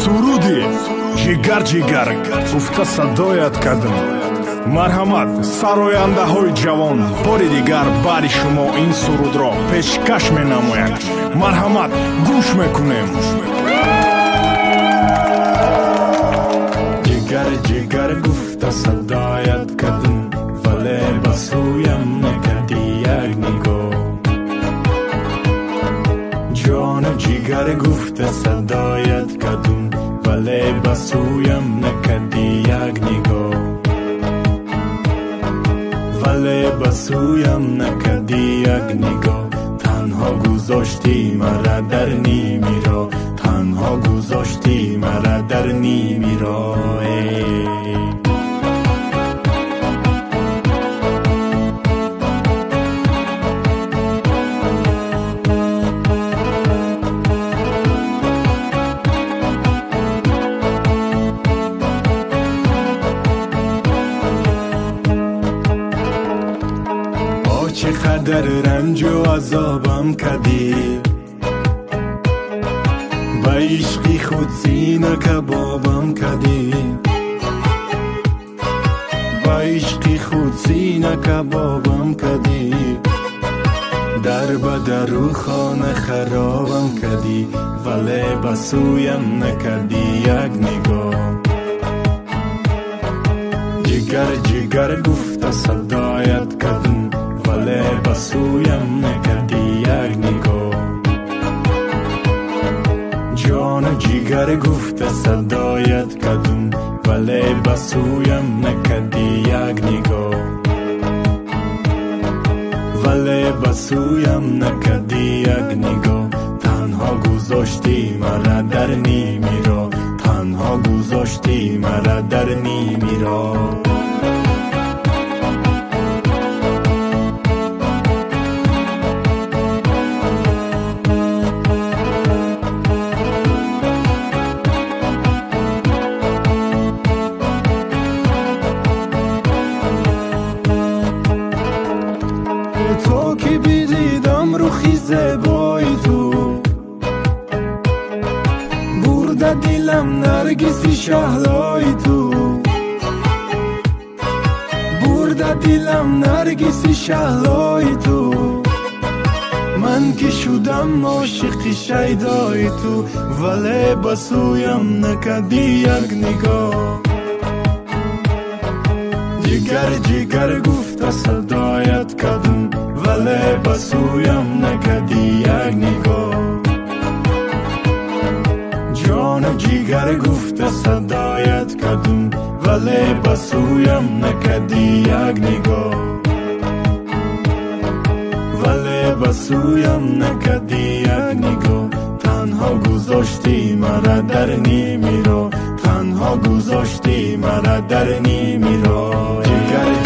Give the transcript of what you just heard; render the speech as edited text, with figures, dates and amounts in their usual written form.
суруди ҷигар ҷигар гуфта садоят кардам. марҳамат сарояндаҳои ҷавон, бори дигар баъди шумо ин сурудро пешкаш менамоянд. марҳамат гӯш мекунем. ҷигар ҷигар гуфта садоят кардам, вале ба сӯям накарди як нигоҳ. ҷону ҷигар гуфта садоят кардам, вале ба сӯям накарди як нигоҳ. вале ба сӯям накарди як нигоҳ. танҳо гузошти мара дар нимиро, танҳо гузошти мара дар нимиро. چه قدر رنج و عذابم کردی، با عشقی خود سینه کبابم کردی، با عشقی خود سینه کبابم کردی. در بدر و خانه خرابم کردی، ولی به سویم نکردی یک نگاه. جگر جگر گفته صدایت کردم، ولی به سویم نکردی یک نگاه. جان جگر گفته صدایت کردم، ولی به سویم نکردی یک نگاه. ولی به سویم نکردی یک نگاه. تنها گذاشتی مرا در نیمیرا، تنها گذاشتی مرا در نیمیرا. تو که بیدیدم روخی زیبای تو، برده دلم نرگسی شهلای تو، برده دلم نرگسی شهلای تو. من که شدم عاشق شیدای تو، ولی بسویم نکردی یک نگاه. جگر جگر گفته صدایت کردم، ولی به سویم نکردی یک نگاه. جان جگر گفته صدایت کردم، ولی به سویم نکردی یک نگاه. ولی به سویم نکردی یک نگاه. تنها گذاشتی مرا در نیمیرا، تنها گذاشتی مرا در نیمیرا. جگر